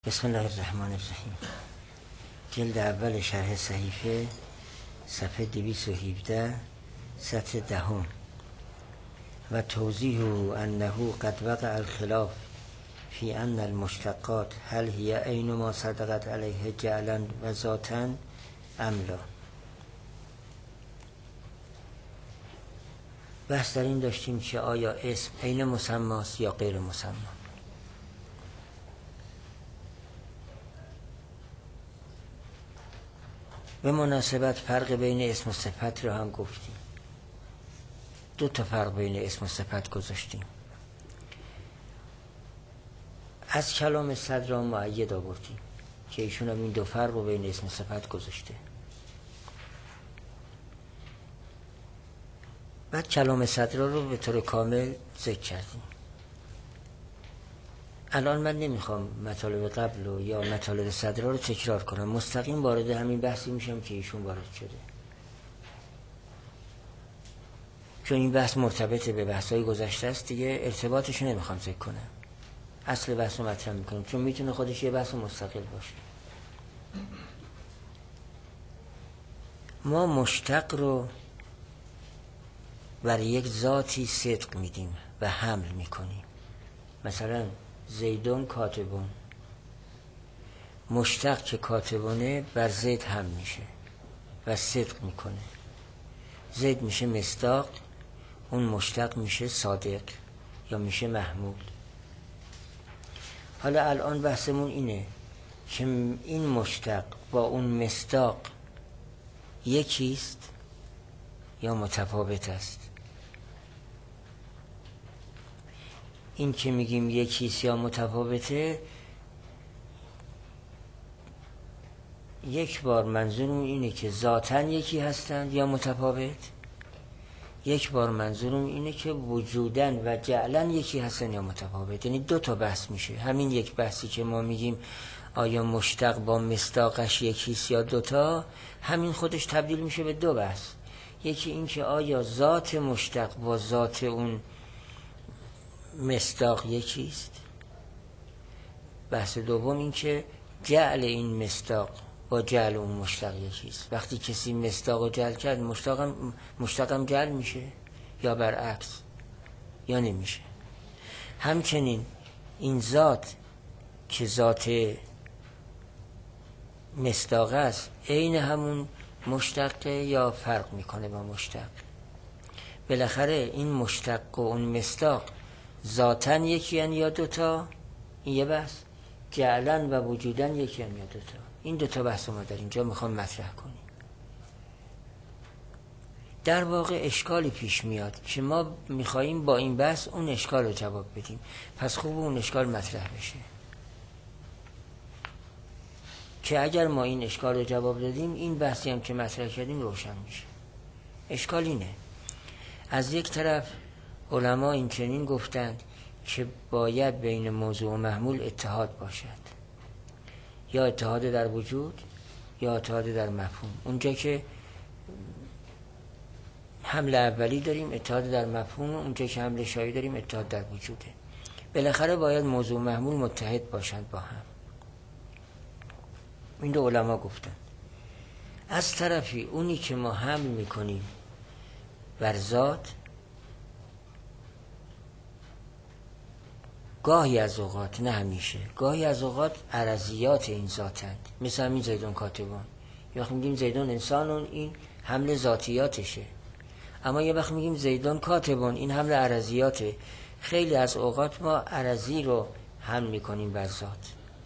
بسم الله الرحمن الرحیم. جلد اول شرح صحیفه، صفحه 217، سطر 10. و توضیح انه قد وقع الخلاف فی ان المشتقات هل هی عین ما صدقت علیه جعلا و ذاتا ام لا. بحث در این داشتیم که آیا اسم عین مسماست یا غیر مسما. به مناسبت فرق بین اسم و صفت رو هم گفتیم. 2 فرق بین اسم و صفت گذاشتیم. از کلام صدر مؤید آوردیم که ایشون هم این 2 فرق رو بین اسم و صفت گذاشته. بعد کلام صدر رو به طور کامل ذکر کردیم. الان من نمیخوام مطالب قبل و یا مطالب صدر رو تکرار کنم، مستقیم وارد همین بحثی میشم که ایشون وارد شده، چون این بحث مرتبط به بحث‌های گذشته است دیگه. ارتباطش نمیخوام ذکر کنم، اصل بحث رو مطرح میکنم چون میتونه خودش یه بحث مستقل باشه. ما مشتق رو برای یک ذاتی صدق میدیم و حمل میکنیم. مثلا زیدون کاتبون، مشتق که کاتبونه بر زید هم میشه و صدق میکنه. زید میشه مصداق، اون مشتق میشه صادق یا میشه محمول. حالا الان بحثمون اینه که این مشتق با اون مصداق یکیست یا متفاوت است. این که میگیم یکیست یا متفاوته، یک بار منظورم اینه که ذاتاً یکی هستند یا متفاوت، یک بار منظورم اینه که وجوداً و جعلاً یکی هستند یا متفاوت. یعنی 2 بحث میشه. همین یک بحثی که ما میگیم آیا مشتق با مصداقش یکیست یا 2، همین خودش تبدیل میشه به 2 بحث. یکی این که آیا ذات مشتق با ذات اون مصداق یکیست. بحث دوم این که جعل این مصداق با جعل اون مشتق یکیست. وقتی کسی مصداق رو جعل کرد، مشتقم جعل میشه یا برعکس یا نمیشه. همچنین این ذات که ذات مصداق است عین همون مشتق یا فرق میکنه با مشتق. بالاخره این مشتق و اون مصداق ذاتاً یکی هن یا 2، این یه بحث. جعلاً و وجوداً یکی هن یا 2. این 2 بحث ما در اینجا میخوام مطرح کنیم. در واقع اشکالی پیش میاد که ما میخواییم با این بحث اون اشکال رو جواب بدیم، پس خوب اون اشکال مطرح بشه که اگر ما این اشکال رو جواب دادیم، این بحثی هم که مطرح کردیم روشن میشه. اشکال اینه: از یک طرف علما این چنین گفتند که باید بین موضوع و محمول اتحاد باشد، یا اتحاد در وجود یا اتحاد در مفهوم. اونجا که حمل اولی داریم اتحاد در مفهوم، اونجا که حمل شایی داریم اتحاد در وجوده. بالاخره باید موضوع و محمول متحد باشند با هم. این 2 علما گفتند. از طرفی اونی که ما حمل میکنیم بر ذات، گاهی از اوقات، نه همیشه، گاهی از اوقات عرضیات این ذاتند. مثل همین زیدون کاتبان. یه وقت میگیم زیدون انسانون، این حمل ذاتیاتشه. اما یه وقت میگیم زیدون کاتبان، این حمل عرضیاته. خیلی از اوقات ما عرضی رو حمل میکنیم بر ذات،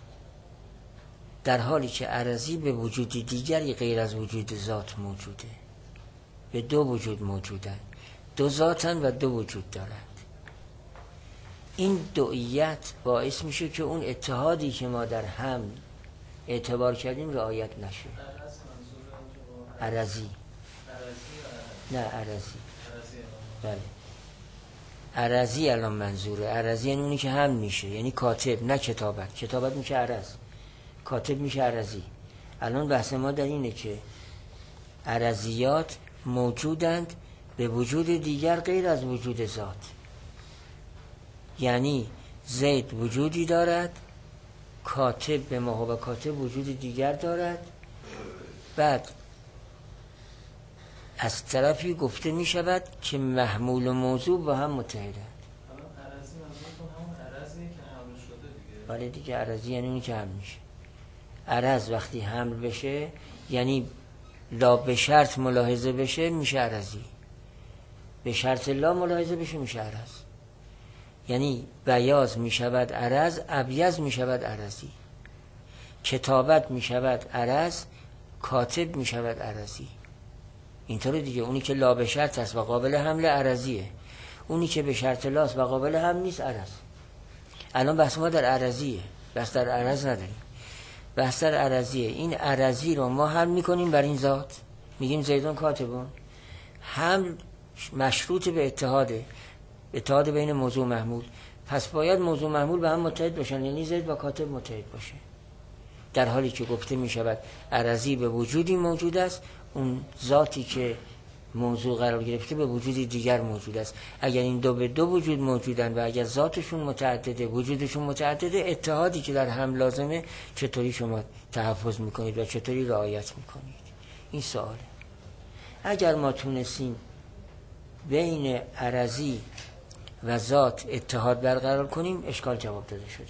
در حالی که عرضی به وجود دیگری غیر از وجود ذات موجوده. به 2 وجود موجودن، 2 ذاتن و 2 وجود دارن. این دوئیت باعث میشه که اون اتحادی که ما در هم اعتبار کردیم رعایت نشه. عرضی نه عرضی، بله عرضی الان منظوره. عرضی یعنی اونی که هم میشه، یعنی کاتب، نه کتابت. کتابت میشه عرض، کاتب میشه عرضی. الان بحث ما در اینه که عرضیات موجودند به وجود دیگر غیر از وجود ذات. یعنی زید وجودی دارد، کاتب به ما و کاتب وجود دیگر دارد. بعد از طرفی گفته می شود که محمول و موضوع با هم متحدند. عرضی منظورتون همون عرضیه که حمل شده دیگه؟ بله دیگه، عرضی یعنی اونی که حمل میشه. عرض وقتی حمل بشه یعنی لا به شرط ملاحظه بشه میشه عرضی، به شرط لا ملاحظه بشه میشه عرض. یعنی بیاض میشود عرض، ابیض میشود عرضی. کتابت میشود عرض، کاتب میشود عرضی. اینطور دیگه. اونی که لا به شرط است و قابل حمل عرضیه، اونی که به شرط لاست و قابل حمل نیست عرض. الان بحث ما در عرضیه، بحث در عرض نداریم، بحث در عرضیه. این عرضی رو ما حمل میکنیم بر این ذات، میگیم زیدون کاتبون. حمل مشروط به اتحاد بین موضوع و محمول. پس باید موضوع و محمول به هم متحد باشن، یعنی زید و کاتب متحد باشه. در حالی که گفته می شود عرضی به وجودی موجود است، اون ذاتی که موضوع قرار گرفته به وجودی دیگر موجود است. اگر این دو به دو وجود موجودن و اگر ذاتشون متعدده، وجودشون متعدده، اتحادی که در هم لازمه چطوری شما تحفظ میکنید و چطوری رعایت میکنید؟ این سواله. اگر ما تونستیم بین عرضی و ذات اتحاد برقرار کنیم، اشکال جواب داده شده.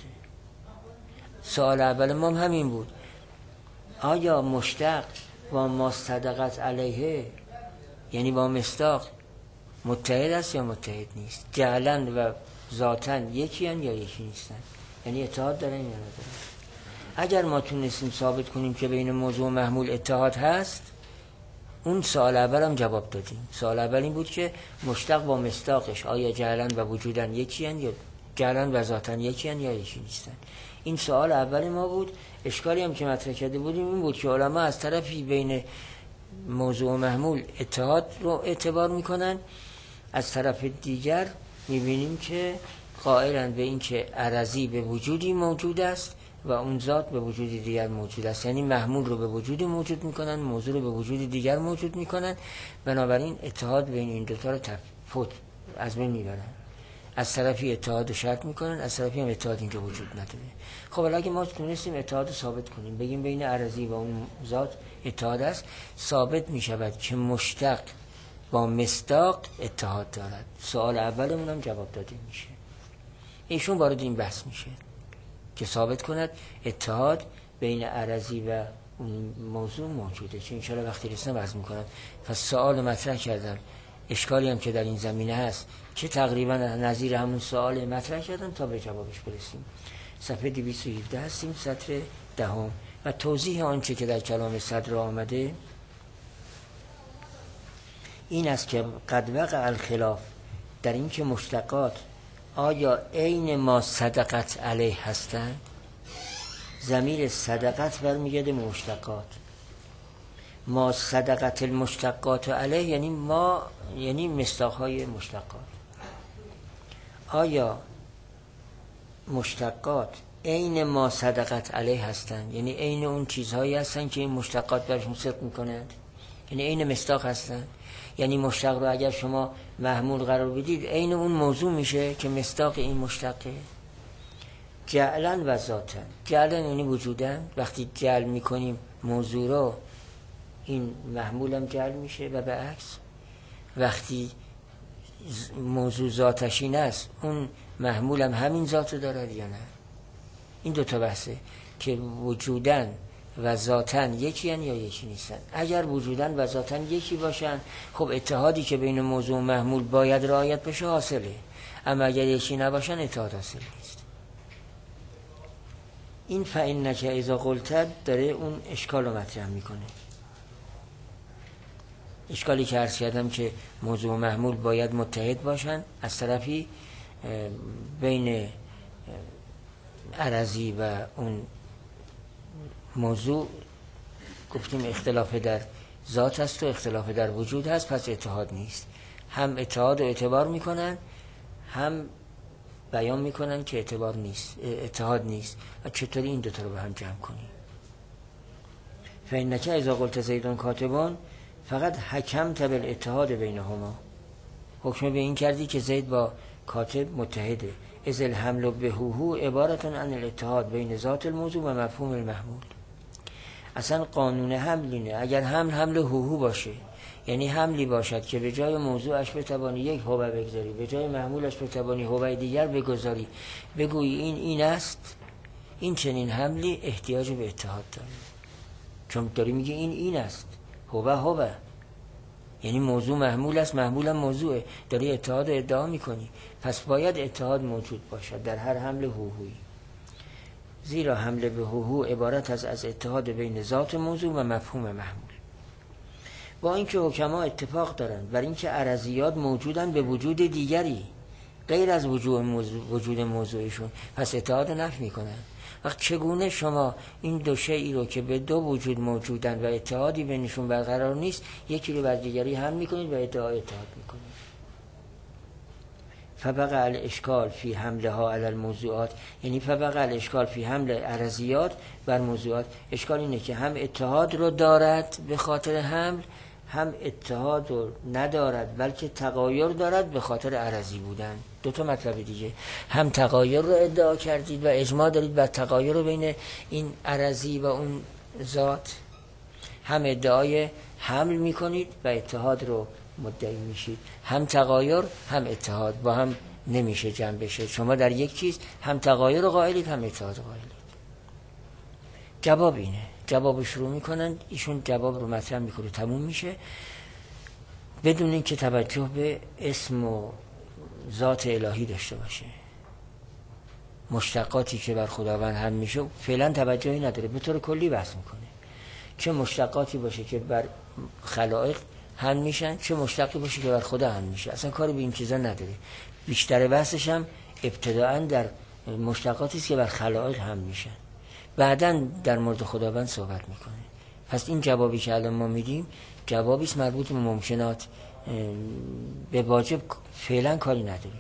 سوال اول ما همین بود، آیا مشتق با ما صدقت علیه یعنی با مصداق متحد است یا متحد نیست؟ جعلن و ذاتن یکی هن یا یکی نیستن؟ یعنی اتحاد دارن یا ندارن؟ اگر ما تونستیم ثابت کنیم که بین موضوع و محمول اتحاد هست، اون سوال اول هم جواب دادیم. سوال اول این بود که مشتق با مصداقش آیا جعلن و وجودن یکی هن یا جعلن و ذاتن یکی هن یا یکی نیستن؟ این سوال اول ما بود. اشکالی هم که مطرح کرده بودیم این بود که علما از طرفی بین موضوع و محمول اتحاد رو اعتبار میکنن، از طرف دیگر میبینیم که قائلن به این که عرضی به وجودی موجود است و اون ذات به وجودی دیگر موجود است. یعنی محمول رو به وجودی موجود میکنن، موضوع رو به وجودی دیگر موجود میکنن. بنابراین اتحاد بین این دوتا رو تفاوت از بین میبرن. از طرفی اتحاد شرط میکنن، از طرفی هم اتحاد اینجا وجود نداره. خب اگه ما تونستیم اتحاد ثابت کنیم، بگیم بین عرضی و اون ذات اتحاد است، ثابت میشود که مشتق با مصداق اتحاد دارد. سوال اولمون هم جواب داده میشه. ایشون وارد این بحث میشه که ثابت کند اتحاد بین عرضی و اون موضوع موجوده، چه انشاءالله وقتی رسنم عرض میکنم. پس سوال مطرح کردم، اشکالی هم که در این زمینه هست که تقریبا نظیر همون سوال مطرح کردم تا به جوابش برسیم. صفحه 217 هستیم، سطر 10 و توضیح آنچه که در کلام صدر آمده این است که قد وقع الخلاف در این که مشتقات آیا عین ما صدقت علیه هستند. ضمیر صدقت برمیگرده مشتقات. ما صدقت المشتقات علیه یعنی ما، یعنی مصداقهای مشتقات. آیا مشتقات عین ما صدقت علیه هستند، یعنی عین اون چیزهایی هستند که این مشتقات برشون صدق میکنند، یعنی عین مصداق هستند. یعنی مشتق رو اگر شما محمول قرار بدید عین اون موضوع میشه که مصداق این مشتقه. جعلن و ذاتن، جعلن یعنی وجودن. وقتی جعل میکنیم موضوع رو، این محمول هم جعل میشه و به عکس. وقتی موضوع ذاتشین است، اون محمول هم همین ذات دارد یا نه؟ این دوتا بحثه که وجودن و ذاتن یکی هن یا یکی نیستن. اگر وجودن و ذاتن یکی باشن، خب اتحادی که بین موضوع و محمول باید رعایت بشه حاصله. اما اگر یکی نباشن اتحاد حاصل نیست. این فإنک اذا قلت داره اون اشکال رو مطرح میکنه. اشکالی که عرض کردم که موضوع و محمول باید متحد باشن، از طرفی بین عرضی و اون موضوع گفتیم اختلاف در ذات هست و اختلاف در وجود هست، پس اتحاد نیست. هم اتحاد رو اعتبار میکنن، هم بیان میکنن که اتحاد نیست. و چطوری این دوتا رو به هم جمع کنیم؟ فإنک اذا قلت زیدون کاتبان فقط حکمت بالاتحاد بینهما، حکم به این کردی که زید با کاتب متحده. از الحمل به هو عبارتون عن الاتحاد بین ذات الموضوع و مفهوم المحمول. اصلا قانون حمل اینه، اگر حمل هو باشه، یعنی حملی باشد که به جای موضوعش بتوانی یک هوه بگذاری، به جای محمولش بتوانی هوه دیگر بگذاری، بگویی این است، این چنین حملی احتیاج به اتحاد داره. چون داری میگه این است، هوه، یعنی موضوع محمول است، محمول هم موضوعه، داری اتحاد ادعا میکنی، پس باید اتحاد موجود باشد در هر حمل هوهویی. زیرا حمل به هوهو عبارت از اتحاد بین ذات موضوع و مفهوم محمول. با اینکه حکما اتفاق دارند بر اینکه عرضیات موجودن به وجود دیگری غیر از وجود موضوعشون، پس اتحاد نفی میکنن. وقت چگونه شما این دو شیئی رو که به دو وجود موجودن و اتحادی بینشون برقرار نیست، یکی رو بر دیگری حمل میکنید و اتحاد میکنید؟ فبقى الاشکال فی حملها علی الموضوعات، یعنی فبقى الاشکال فی حمل عرضیات بر موضوعات. اشکال اینه که هم اتحاد رو دارد به خاطر حمل، هم اتحاد رو ندارد بلکه تغایر دارد به خاطر عرضی بودن. دو تا مطلب دیگه، هم تغایر رو ادعا کردید و اجماع دارید بر تغایر رو بین این عرضی و اون ذات، هم ادعای حمل میکنید و اتحاد رو مدعی میشید. هم تغایر هم اتحاد با هم نمیشه جمع بشه. شما در یک چیز هم تغایر رو قائلید هم اتحاد قائلید. جواب اینه، جواب شروع میکنن، ایشون جواب رو مطرح میکنه، تموم میشه بدون اینکه توجه به اسم و ذات الهی داشته باشه. مشتقاتی که بر خداوند هم میشه فعلا توجهی نداره، به طور کلی بحث میکنه. چه مشتقاتی باشه که بر خلائق هم میشن، چه مشتقی باشه که بر خدا هم میشه، اصلا کاری به این چیزا نداره. بیشتر بحثش هم ابتداءً در مشتقاتی است که بر خلائق هم میشن، بعداً در مورد خداوند صحبت میکنه. پس این جوابی که الان ما میدیم جوابی است مربوط به ممکنات، به واجب فعلا کاری نداری.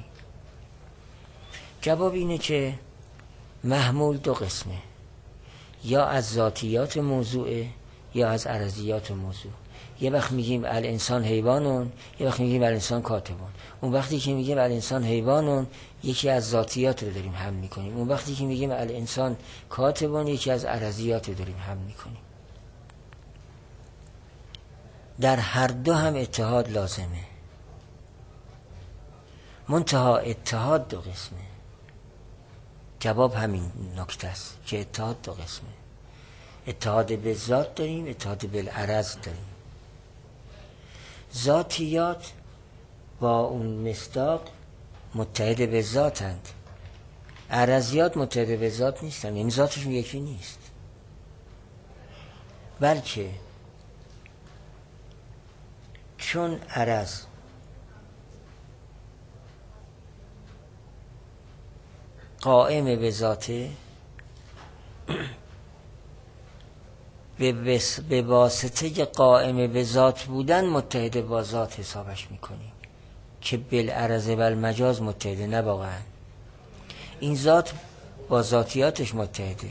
جواب اینه که محمول دو قسمه، یا از ذاتیات موضوعه یا از عرضیات موضوع. یه وقت میگیم الانسان حیوانون، یه وقت میگیم الانسان کاتبون. اون وقتی که میگیم الانسان حیوانون یکی از ذاتیات رو داریم حمل میکنیم، اون وقتی که میگیم الانسان کاتبون یکی از عرضیات رو داریم حمل میکنیم. در هر دو هم اتحاد لازمه، منتها اتحاد دو قسمه. جواب همین نکته است که اتحاد دو قسمه، اتحاد به ذات داریم، اتحاد به العرض داریم. ذاتیات با اون مصداق متحد به ذاتند، عرضیات متحد به ذات نیستن، یعنی ذاتشون یکی نیست، بلکه چون عرض قائم به ذاته، به واسطه قائم به ذات بودن متحد با ذات حسابش میکنیم که بالعرض و المجاز متحده، نه واقعا. این ذات با ذاتیاتش متحده،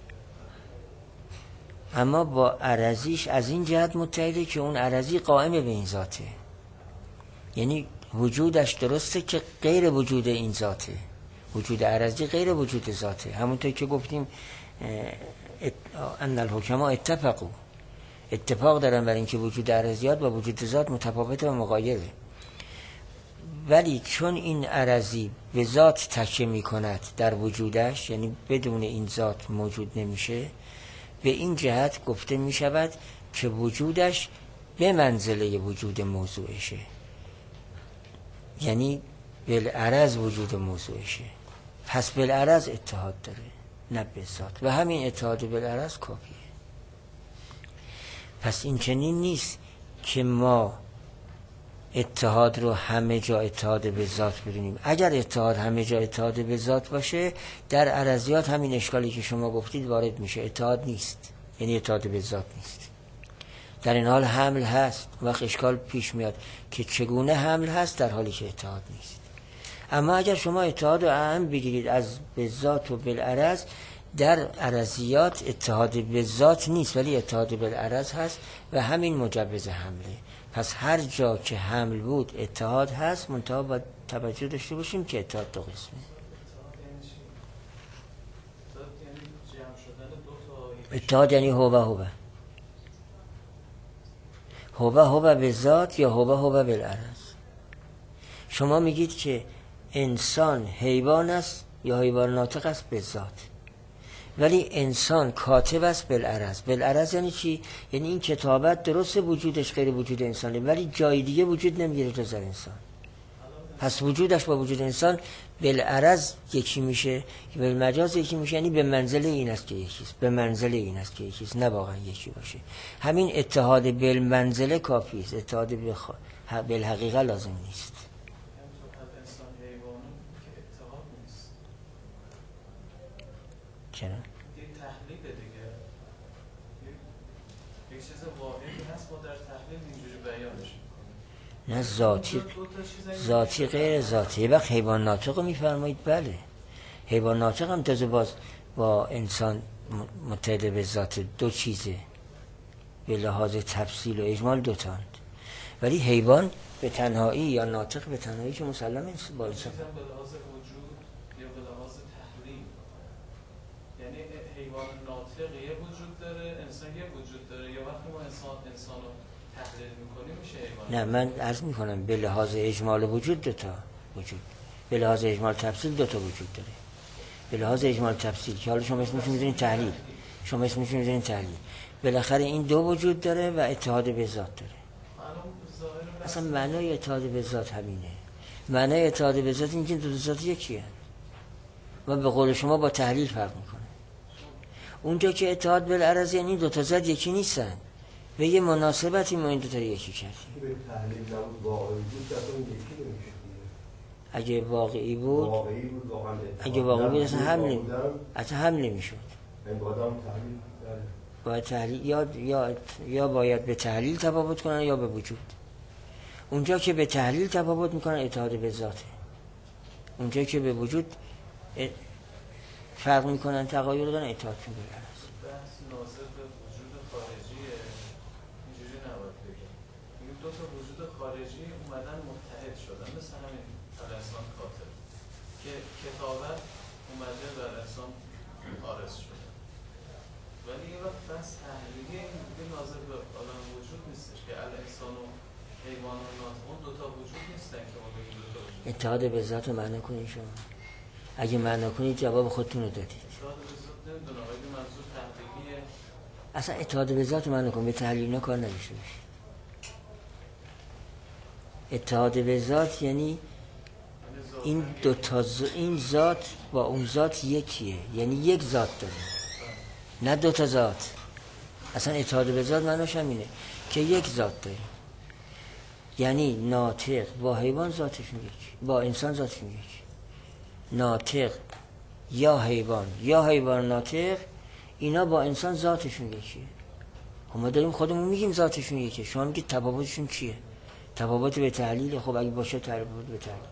اما با عرضیش از این جهت متحده که اون عرضی قائم به این ذاته، یعنی وجودش درسته که غیر وجود این ذاته، وجود عرضی غیر وجود ذاته. همونطور که گفتیم ان الحکما اتفاق دارن بر اینکه وجود عرضیات و وجود ذات متفاوته و مغایره، ولی چون این عرضی به ذات تکیه میکند در وجودش، یعنی بدون این ذات موجود نمیشه، به این جهت گفته میشود که وجودش به منزله وجود موضوعشه، یعنی بالعرض وجود موضوعشه، پس بالعرض اتحاد داره نه به ذات، و همین اتحاد بالعرض کافیه. پس این چنین نیست که ما اتحاد رو همه جا اتحاد به ذات بدونیم. اگر اتحاد همه جا اتحاد به ذات باشه، در عرضیات همین اشکالی که شما گفتید وارد میشه، اتحاد نیست، یعنی اتحاد به ذات نیست. در این حال حمل هست، وقت اشکال پیش میاد که چگونه حمل هست در حالی که اتحاد نیست. اما اگر شما اتحاد رو اهم بگیرید از به ذات و بالعرض، در عرضیات اتحاد به ذات نیست ولی اتحاد بالعرض هست و همین مجوز حمله. پس هر جا که حمل بود اتحاد هست، منتها با توجه داشته باشیم که اتحاد دو قسمه. اتحاد یعنی هوبه به ذات یا هوبه بالعرض. شما میگید که انسان حیوان است یا حیوان ناطق است به ذات، ولی انسان کاتب است بالعرض. بالعرض یعنی چی؟ یعنی این کتابت درست وجودش غیر وجود انسانه، ولی جای دیگه وجود نمیگیره جز انسان. پس وجودش با وجود انسان بالعرض یکی میشه، بالمجاز یکی میشه، یعنی به منزله این است که یکیست، به منزله این است که یکیست، نه واقعا یکی باشه. همین اتحاد بالمنزله کافی است، اتحاد بالحقیقه لازم نیست. چرا؟ یه تحلیل دیگه، یک چیز واحدی هست ما در تحلیل اینجوری بیانش میکنیم. نه ذاتی غیر ذاتی. یه وقت حیوان ناطق رو میفرمایید، بله حیوان ناطق هم تازه باز با انسان متحد به ذات، دو چیزه به لحاظ تفصیل و اجمال دوتاند، ولی حیوان به تنهایی یا ناطق به تنهایی که مسلم است با انسان. به لحاظ وجود یا به لحاظ تحلیل، یعنی حیوان ناطق یه وجود داره، انسان یه وجود داره، یا وقتی ما انسان رو تحلیل میکنیم میشه حیوان؟ نه، من عرض میکنم به لحاظ اجمال وجود دوتا وجود، به لحاظ اجمال تفصیل دوتا وجود داره. به لحاظ اجمال تفصیل که حالا شما اسمش میذارین تحلیل، شما اسمش میذارین تحلیل، بالاخره این دو وجود داره و اتحاد به ذات داره. اصلا معنای اتحاد به ذات همینه. معنای اتحاد به ذات این که دو ذات یکیه و به قول شما با تحلیل فرق میکنه. اونجا که اتحاد بالعرض یعنی دو تا ذات یکی نیستن، به یه مناسبتی ما این دو تا یکی کردیم. به تحلیل نبود واقعی بود اصلا یکی نمیشه. اگه واقعی بود واقعا اگه واقعی بود اصلا هم نمیشد. باید تحلیل یا باید به تحلیل تفاوت کنن یا به وجود. اونجا که به تحلیل تفاوت میکنن اتحاد به ذاته، اونجا که به وجود فرق میکنن تغایر دارن اتحاد به ذات. بحث ناظر به وجود خارجیه، اینجوری نباید بگیم. این دو تا وجود خارجی اومدن متحد شدن، مثل همین انسان کاتب که کتابت اومده بر انسان عارض شده، ولی یه وقت بحث تحلیلی این ناظر به عالم وجود نیستش که الانسان و حیوان و ناطق دو تا وجود نیستن که ما بگیم دو تا وجود. اتحاد به ذات رو معنی کنید شما. اگه معنی کنید جواب خودتون رو دادید. اتحاد به ذات نمیدونم، اگه منظور تحلیلیه اصلا اتحاد به ذات رو معنی کن، به تحلیل اینا کار نمیشه بشه. اتحاد به ذات یعنی این دو تا این ذات با اون ذات یکیه، یعنی یک ذات داره، نه دو تا ذات. اصلا اتحاد به ذات معنیش همینه که یک ذات داره، یعنی ناطق با حیوان ذاتشون یکی، با انسان ذاتشون یکی. ناطق یا حیوان ناطق اینا با انسان ذاتشون یکیه. ما داریم خودمون میگیم ذاتشون یکیه، شما میگید تفاوتشون چیه؟ تفاوت به تحلیل. خب اگه باشه تفاوت به تحلیل.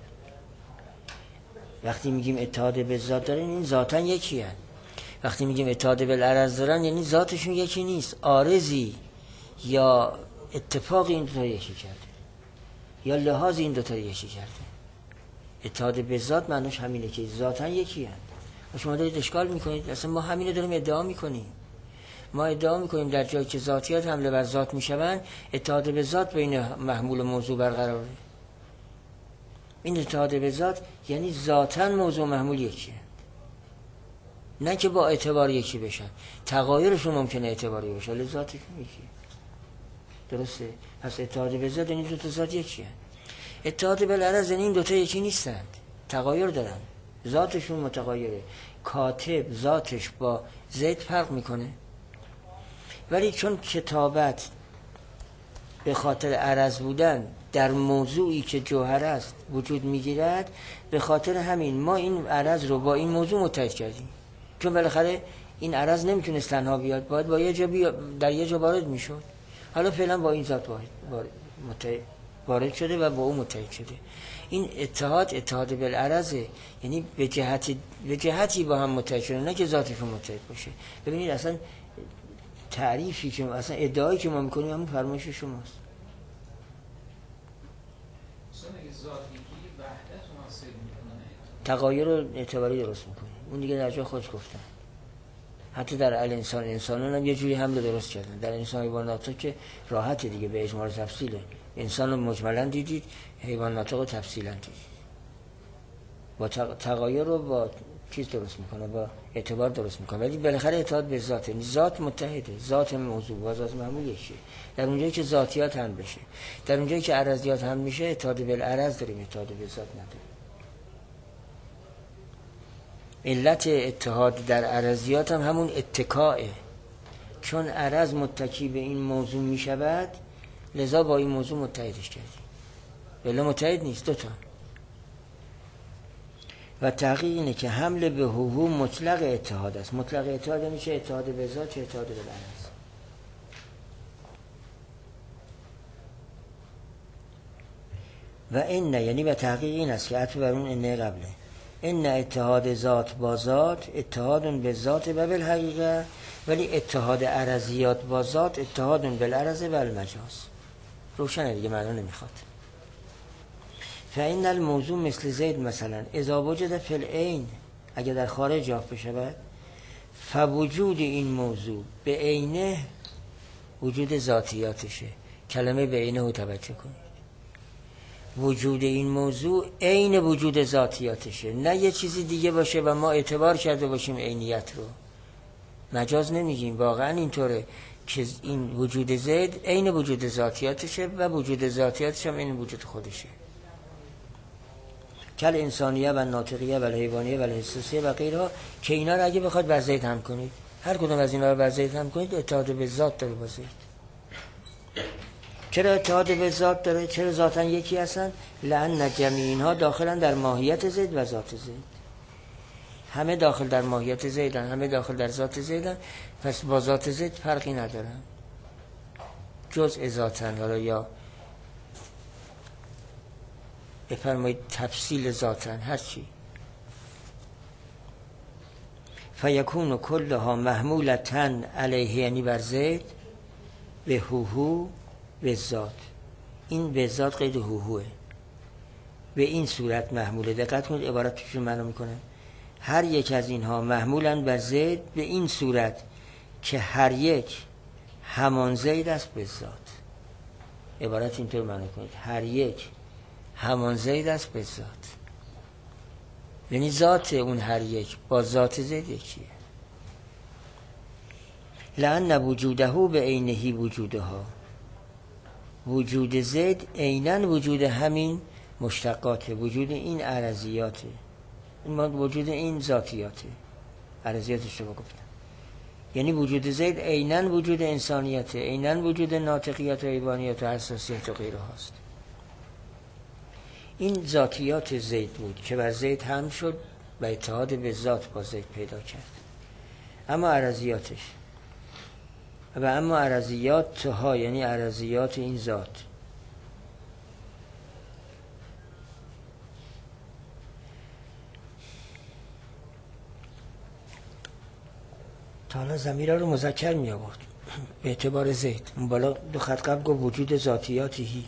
وقتی میگیم اتحاد به ذات دارن این ذاتن یکی هن. وقتی میگیم اتحاد بالعرض دارن یعنی ذاتشون یکی نیست، عارضی یا اتفاقی این دوتا یکی کرده یا لحاظ این دوتا یکی کرده. اتحاد به ذات معنیش همینه که ذاتن یکی هن. شما دارید اشکال میکنید، اصلا ما همینه داریم ادعا میکنیم. ما ادعا میکنیم در جایی که ذاتیات حمله بر ذات میشوند اتحاد به ذات بین محمول و موضوع برقراره. این اتحاد به ذات یعنی ذاتاً موضوع محمول یکیه، نه که با اعتبار یکی بشن. تغایرشون ممکنه اعتباری بشه ولی ذاتشون یکیه. درسته؟ پس اتحاد به ذات یعنی دو تا ذات یکیه. اتحاد بالعرض یعنی این دو تا یکی نیستند، تغایر دارن، ذاتشون متغیره. کاتب ذاتش با زید فرق میکنه، ولی چون کتابت به خاطر عرض بودن در موضوعی که جوهر است وجود میگیرد، به خاطر همین ما این عرض رو با این موضوع متحد کردیم. چون بالاخره این عرض نمیتونست تنها بیاد، باید با یه جا در یه جا وارد میشد. حالا فعلا با این ذات وارد شده و با اون متحد شده. این اتحاد بالعرضه، یعنی به جهتی با هم متحد شده، نه که ذاتشون متحد باشه. ببینید اصلا تعریفی که اصلا ادعایی که ما میکنیم همون فرمایش شماست. تغایر رو اعتباری درست میکنیم، اون دیگه در جا خودش گفتن. حتی در انسانان هم یه جوری حمله درست کردن. در انسان حیوانات که راحت دیگه به اجمال تفصیله. انسان رو مجملا دیدید، حیوانات رو تفصیلا دیدید. با تغایر رو با چیز درست میکنه، با اعتبار درست میکنه، ولی بالاخره اتحاد به ذات، یعنی ذات متحده، ذات موضوع با ذات معمول یکیه. در اونجایی که ذاتیات هم بشه، در اونجایی که عرضیات هم میشه، اتحاد بالعرض داریم، اتحاد به ذات نداریم. علت اتحاد در عرضیات هم همون اتکاءه، چون عرض متکی به این موضوع میشود، لذا با این موضوع متحدش کردیم. ولی متحد نیست، دوتا. و تحقیق اینه که حمل به هو مطلق اتحاد است. مطلق اتحاد میشه اتحاد به ذات چه اتحاد به عرض. و این نه، یعنی به تحقیق این است که عطف بر اون اینه قبله. این اتحاد ذات با ذات اتحاد به ذات و بالحقیقه، ولی اتحاد عرضیات با ذات اتحاد بالعرض و المجاز. روشنه دیگه، معنا نمیخواد. فإن الموضوع مثل زید مثلا اذا وجد فی العین، اگر در خارج یافت بشود، فوجود این موضوع به عینه وجود ذاتیاتشه. کلمه به عینه رو توجه کنید. وجود این موضوع عین وجود ذاتیاتشه، نه یه چیزی دیگه باشه و ما اعتبار کرده باشیم عینیت رو. مجاز نمیگیم، واقعا اینطوره که این وجود زید عین وجود ذاتیاتشه و وجود ذاتیاتش هم عین وجود خودشه. کل انسانیه و ناطقیه و حیوانیه و حساسیه و غیرها، که اینا رو اگه بخواد بر زید هم کنید، هر کدوم از اینا رو بر زید هم کنید، اتحاد به ذات داره با زید. چرا اتحاد به ذات داره؟ چرا ذاتن یکی هستن؟ لأن جمیع اینها داخلن در ماهیت زید و ذات زید. همه داخل در ماهیت زیدن، همه داخل در ذات زیدن، پس با ذات زید فرقی ندارن. جزء ذاتن، حالا یا بفرمایید تفصیل ذاتن، هر چی. فیکون کلها محمولتن علیه، یعنی بر زید، به هوهو به ذات. این به ذات قید هوهوه، به این صورت محموله. دقت کنید عبارت چون معنا میکنه. هر یک از اینها محمولن بر زید به این صورت که هر یک همان زید است به ذات. عبارت اینطور معنا کنید، هر یک همان زید است به ذات، یعنی ذات اون هر یک با ذات زید یکیه. لأن وجوده به عینه وجودها، وجود زید عیناً وجود همین مشتقاته، وجود این عرضیاته، وجود این ذاتیاته، عرضیاتش رو گفتم. یعنی وجود زید عیناً وجود انسانیته، عیناً وجود ناطقیت و حیوانیت و حساسیت و غیره هاست. این ذاتیات زید بود که بر زید هم شد و اتحاد به ذات با زید پیدا کرد. اما عرضیاتش و اما عرضیات ها، یعنی عرضیات این ذات، تا حالا ضمیر رو مذکر می آورد به اعتبار زید. اون بالا دو خط قبل گفت وجود ذاتیاتی،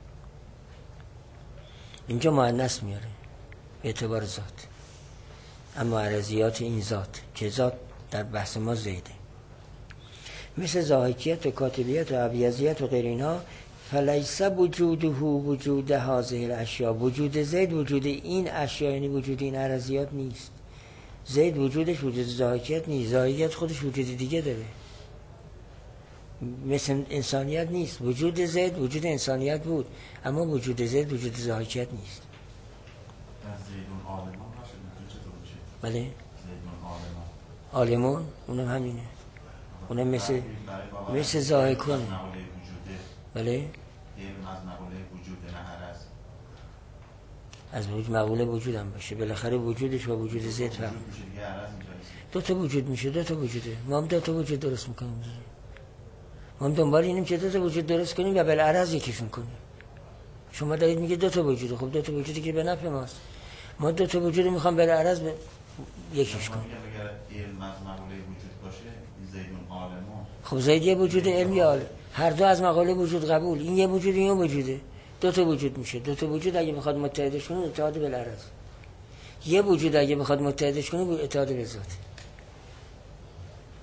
اینجا مؤنث میاره به اعتبار ذات. اما عرضیات این ذات که ذات در بحث ما زیده، مثل ضاحکیت و کاتبیت و ابیضیت و غیر اینها، فلیس وجوده وجود هذه الاشیاء، وجود زید وجود این اشیاء، یعنی وجود این عرضیات نیست. زید وجودش وجود ضاحکیت نیست، ضاحکیت خودش وجود دیگه داره، مثل انسانیت نیست. وجود زید وجود انسانیت بود، اما وجود زید وجود ضاحکیت نیست. زیدون عالمان باشه چطور میشه؟ بله زیدون عالمون اونم همینه، اونم مثل ضاحکون. بله علم از مقوله وجود نه عرض، از وجود مقوله وجود هم باشه، بالاخره وجودش و وجود زید فرق. دو تا وجود میشه، دو تا وجوده. ما هم دو تا وجود درست میکنیم. ما هم دنبال اینیم که دو تا وجود درست کنیم و بالعرض یکیشون کنیم. شما دارید میگه دو تا وجوده، خب دو تا وجودی که به نفع ماست. ما دو تا وجود میخوام بالعرض یکیش کنیم. اگر علم از مقوله وجود باشه زیدون عالمان، خب زید یه وجود علمی عالم، هر دو از مقوله وجود قبول. این یه وجود این وجوده، دو تا وجود میشه. دو تا وجود اگه بخواد متحدش کنه اتحاد بالعرض. یه وجود اگه بخواد متحدش کنه اتحاد به ذات.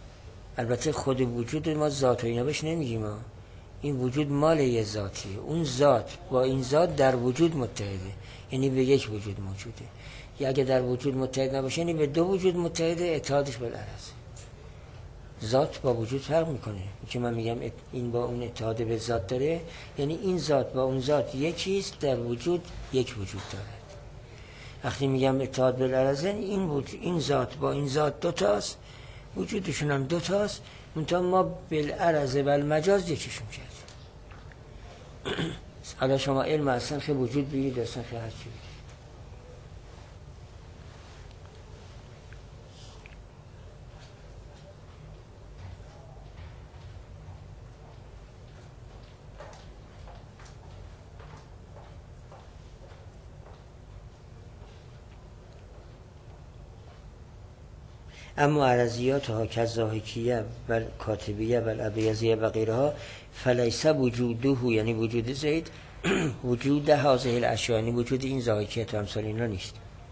البته خود وجود ما ذات و اینا بهش نمیگیم ما. این وجود مال یه ذاتیه، اون ذات با این ذات در وجود متحده، یعنی به یک وجود موجوده. یا اگه در وجود متحد نباشه یعنی به دو وجود متحده، اتحادش بالعرض. ذات با وجود فرق میکنه. که من میگم این با اون اتحاد به ذات داره، یعنی این ذات با اون ذات یکیست، در وجود یک وجود داره. وقتی میگم اتحاد بالعرض این ذات با این ذات دوتاست، وجودشون هم دوتاست، منتها ما بالعرض و المجاز یکیشون کردیم. حالا شما علم اصلا خیلی وجود بگید، اصلا خیلی هرچی بگید. اما عرضیات ها که ضاحکیه و کاتبیه و الابیضیه و غیرها فلیس وجوده، یعنی وجود زید وجود هذه الاشیاء، یعنی وجود این ضاحکیت و امثال اینا نیست.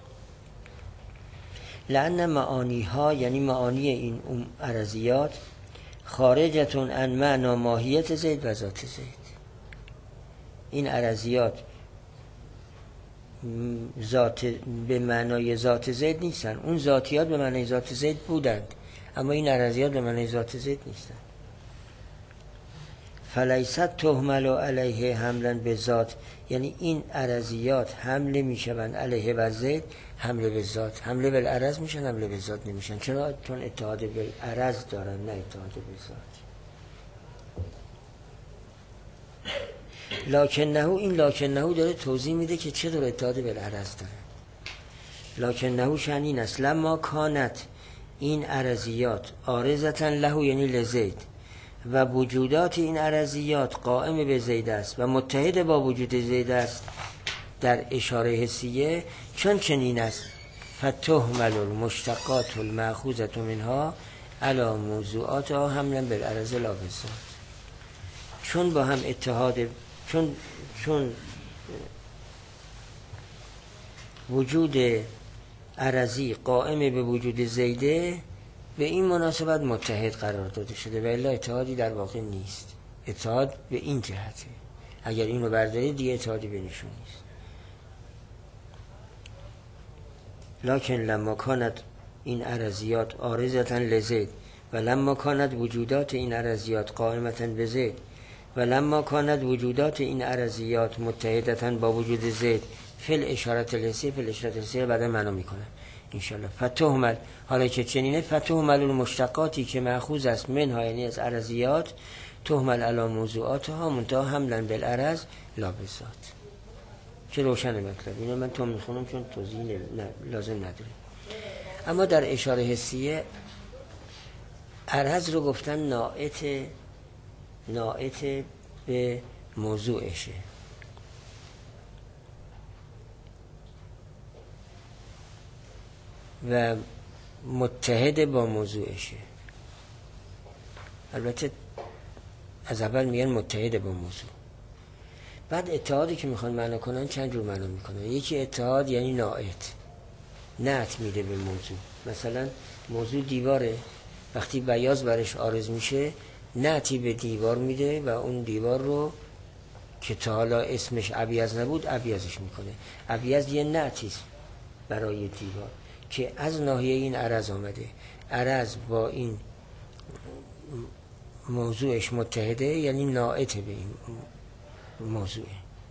لأن معانی ها، یعنی معانی این عرضیات خارجتون عن معنی ماهیت زید و ذات زید. این عرضیات ذات به معنای ذات زید نیستن. اون ذاتیات به معنای ذات زید بودند، اما این عرضیات به معنای ذات زید نیستن. فلیست تحمل علیه حملا به ذات، یعنی این عرضیات حمله میشوند علیه بر زید، حمله به ذات. حمله به عرض میشن، حمله به ذات نمیشن. چرا؟ چون اتحاد به عرض دارن، نه اتحاد به ذات. لکنه، این لکنه داره توضیح میده که چطور اتحاد بالعرض داره. لکنه شأن این است لما کانت این عرضیات عارضتا له، یعنی لزید، و وجودات این عرضیات قائم به زید است و متحد با وجود زید است در اشاره حسیه، چون چنین است فتحمل المشتقات المأخوذة منها علی موضوعاتها حملا بالعرض لا بالذات. چون با هم اتحاد، چون وجود عرضی قائم به وجود زیده، به این مناسبت متحد قرار داده شده و الا اتحادی در واقع نیست. اتحاد به این جهته، اگر اینو بردارید دیگه اتحادی بینشون نیست. لکن لما کانت این عرضیات عارضتا لزید و لما کانت وجودات این عرضیات قائمتا به زید و لما کانت وجودات این عرضیات متحدتا با وجود زید فی الاشارت الحسیه، فی الاشارت الحسیه بعد معنا میکنه انشالله. فتحمل، حالا که چنینه، فتحمل المشتقاتی که مأخوذ است منها، یعنی از عرضیات، تحمل علی موضوعاتها منتها حملا بالعرض لا بالذات. چه روشن مطلب. اینو من تو میخونم چون توضیح لازم نداره. اما در اشاره حسیه عرض رو گفتن ناعت به موضوعشه. و متحد با موضوعشه. البته از اول میگن متحد با موضوع. بعد اتحادی که میخوان معنا کنن چند جور معنا میکنن. یکی اتحاد یعنی نعت میده به موضوع. مثلا موضوع دیواره، وقتی بیاض برش عارض میشه نعتی به دیوار میده و اون دیوار رو که تا حالا اسمش ابیض نبود ابیضش میکنه. ابیض یه نعتیست برای دیوار که از ناحیه این عرض آمده. عرض با این موضوعش متحده، یعنی ناعت به این موضوعه.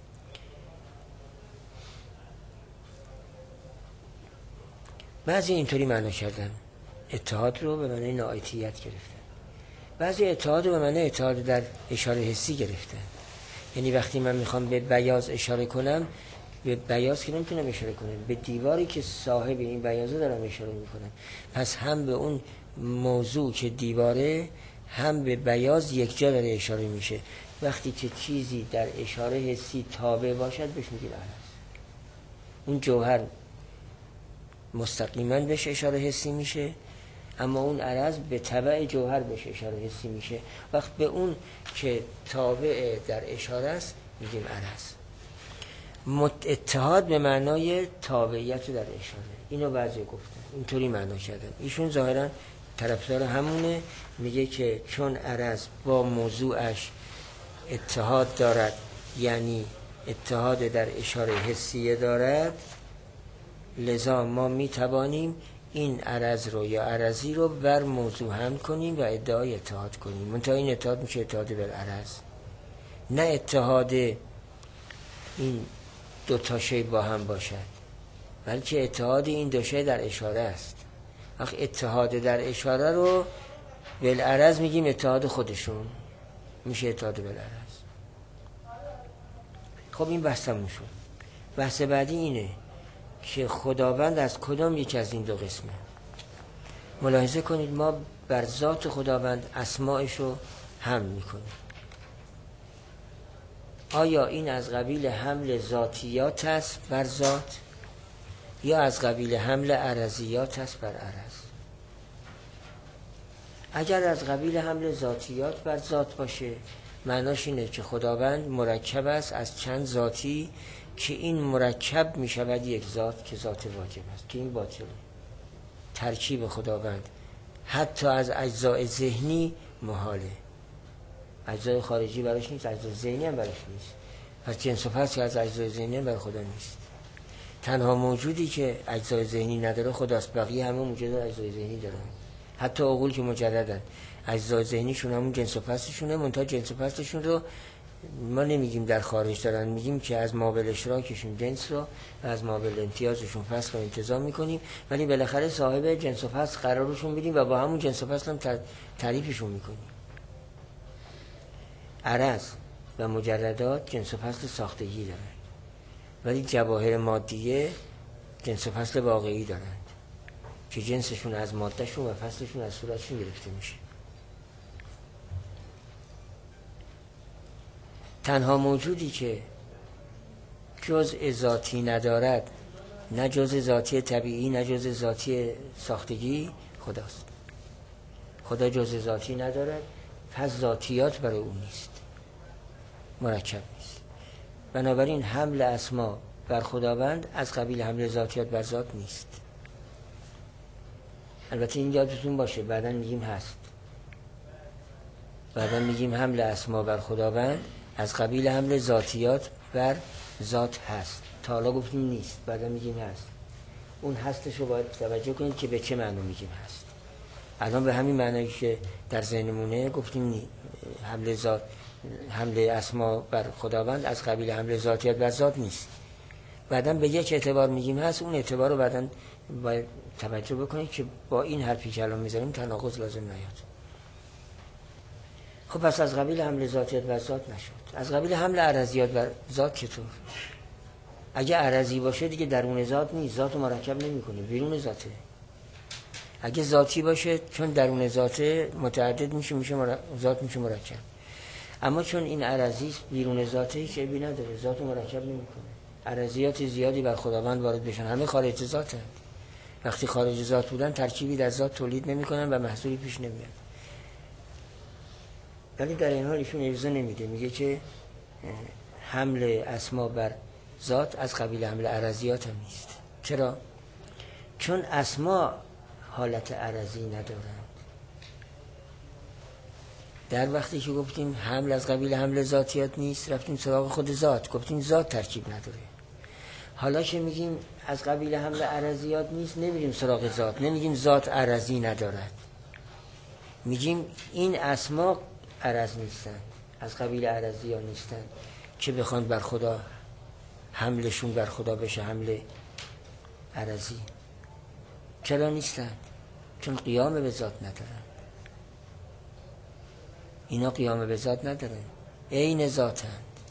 بعضی اینطوری معنا کردن اتحاد رو به معنی ناعتیت گرفتن، بعضی اتحاد رو به معنی اتحاد در اشاره حسی گرفتن. یعنی وقتی من میخوام به بیاض اشاره کنم، به بیاض که نمیتونم اشاره کنم، به دیواری که صاحب این بیاضه دارم اشاره میکنم. پس هم به اون موضوع که دیواره، هم به بیاض یک جا داره اشاره میشه. وقتی که چیزی در اشاره حسی تابع باشد بهش میگیم عرض. اون جوهر مستقیما بهش اشاره حسی میشه، اما اون عرض به تبع جوهر بهش اشاره حسی میشه. وقت به اون که تابع در اشاره است میگیم عرض. اتحاد به معنای تابعیت در اشاره. اینو بعضی گفتن، اینطوری معنا کردن. ایشون ظاهرا طرفدار همونه، میگه که چون عرض با موضوعش اتحاد دارد، یعنی اتحاد در اشاره حسیه دارد، لذا ما میتوانیم این عرض رو یا عرضی رو بر موضوع هم کنیم و ادعای اتحاد کنیم. منتها این اتحاد میشه اتحاد بالعرض، نه اتحاد این دو تا شی با هم باشد، بلکه اتحاد این دو شی در اشاره است. وقت اتحاد در اشاره رو بالعرض میگیم اتحاد خودشون، میشه اتحاد بالعرض. خب این بحث تموم شد. بحث بعدی اینه که خداوند از کدام یک از این دو قسمه. ملاحظه کنید ما بر ذات خداوند اسماءش رو حمل میکنیم. آیا این از قبیل حمل ذاتیات است بر ذات یا از قبیل حمل عرضیات است بر عرض؟ اگر از قبیل حمل ذاتیات بر ذات باشه، معناش اینه که خداوند مرکب است از چند ذاتی که این مرکب می شود یک ذات که ذات واجب است، که این باطله. ترکیب خداوند حتی از اجزای ذهنی محاله. اجزای خارجی براش نیست، اجزای ذهنی هم براش نیست. پس جنس و فصل از اجزای ذهنی هم بر خدا نیست. تنها موجودی که اجزای ذهنی نداره خداست، بقیه همه موجود اجزای ذهنی دارن. حتی عقول که مجردن اجزای ذهنیشون همون جنس و فصلشونه، منتها جنس و فصلشون رو ما نمیگیم در خارج دارن، میگیم که از مابل اشراکشون جنس رو و از مابل امتیازشون فصل رو انتزاع میکنیم، ولی بالاخره صاحب جنس و فصل قرارشون میدیم و با همون جنس و فصل هم تعریفشون میکنیم. عرض و مجردات جنس و فصل ساختگی دارن، ولی جواهر مادیه جنس و فصل واقعی دارند که جنسشون از مادهشون و فصلشون از صورتشون گرفته میشه. تنها موجودی که جزء ذاتی ندارد، نه جزء ذاتی طبیعی نه جزء ذاتی ساختگی، خداست. خدا جزء ذاتی ندارد، پس ذاتیات برای او نیست، مرکب نیست. بنابراین حمل اسما بر خداوند از قبیل حمل ذاتیات بر ذات نیست. البته این یادتون باشه بعداً میگیم هست، بعداً میگیم حمل اسما بر خداوند از قبیل حمل ذاتیات بر ذات هست. تا حالا گفتیم نیست، بعداً میگیم هست. اون هستش رو باید توجه کنید که به چه معنی میگیم هست. الان به همین معنی که در ذهنمونه گفتیم حمل اسما بر خداوند از قبیل حمل ذاتیات بر ذات نیست. بعداً به یک اعتبار میگیم هست، اون اعتبار رو بعداً باید توجه بکنید که با این حرفی که الان میذاریم تناقض لازم نیاد. خب پس از قبیل حمل ذاتیات بر ذات نشد. از قبیل حمل عرضیات بر ذات چطور؟ اگه عرضی باشه دیگه درون ذات نیست، ذات مرکب نمیکنه، بیرون ذاته. اگه ذاتی باشه چون درون ذاته متعدد میشه ذات میشه مرکب. اما چون این عرضی است بیرون ذاته هیچ عیبی نداره، ذات مرکب نمیکنه. عرضیات زیادی بر خداوند وارد بشن، همه خارج ذاتن. وقتی خارج ذات بودن ترکیبی در ذات تولید نمیکنن و محصولی پیش نمیاد. ولی در این حال ایشون اجازه نمیده، میگه که حمل اسما بر ذات از قبیل حمل عرضیات هم نیست. چرا؟ چون اسما حالت عرضی ندارند. در وقتی که گفتیم حمل از قبیل حمل ذاتیات نیست، رفتیم سراغ خود ذات، گفتیم ذات ترکیب نداره. حالا که میگیم از قبیل حمل عرضیات نیست، نمیگیم سراغ ذات، نمیگیم ذات عرضی ندارد، میگیم این اسما عرض نیستن، از قبیل عرضی ها نیستن که بخوان بر خدا حملشون بر خدا بشه حمل عرضی. چرا نیستن؟ چون قیام به ذات ندارن. اینا قیام به ذات ندارن، عین ذاتن.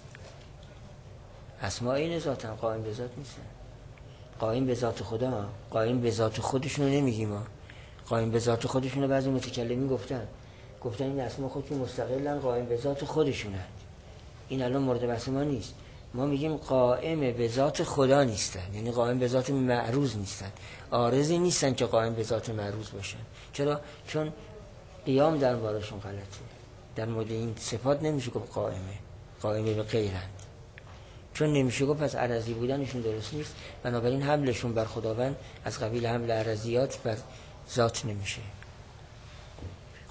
اسما عین ذاتن، قائم به ذات نیستن. قائم به ذات خدا، قائم به ذات خودشونو نمیگیم ما. قائم به ذات خودشونو بعضی متکلمین گفتن این اسما خودشون مستقلن، قائم به ذات خودشونن. این الان مورد بحث ما نیست. ما میگیم قائم به ذات خدا نیستن، یعنی قائم به ذات معروض نیستن، عارضی نیستن که قائم به ذات معروض باشن. چرا؟ چون قیام در بارشون غلطه. در مورد این صفات نمیشه گفت قائمه به غیرند، چون نمیشه گفت پس عرضی بودنشون درست نیست. بنابراین حملشون بر خداوند از قبیل حمل عرضیات بر ذات نمیشه.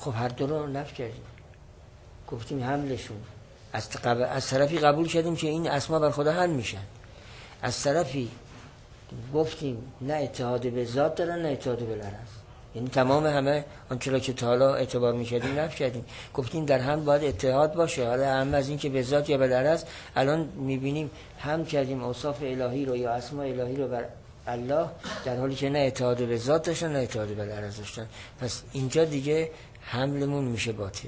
خب هر دو رو نفی کردیم، گفتیم حملشون از طرفی قبول کردیم که این اسما بر خدا حمل میشن، از طرفی گفتیم نه اتحاد به ذات دارن نه اتحاد به العرض، یعنی تمام همه آنچه را که تا حالا اعتبار می‌کردیم نفی کردیم، گفتیم در هم باید اتحاد باشه. حالا هم از این که به ذات یا به العرض الان می‌بینیم هم کردیم اوصاف الهی رو یا اسماء الهی رو بر الله، در حالی که نه اتحاد به ذات داشتن نه اتحاد به العرض داشتن. پس اینجا دیگه حملمون میشه باطل.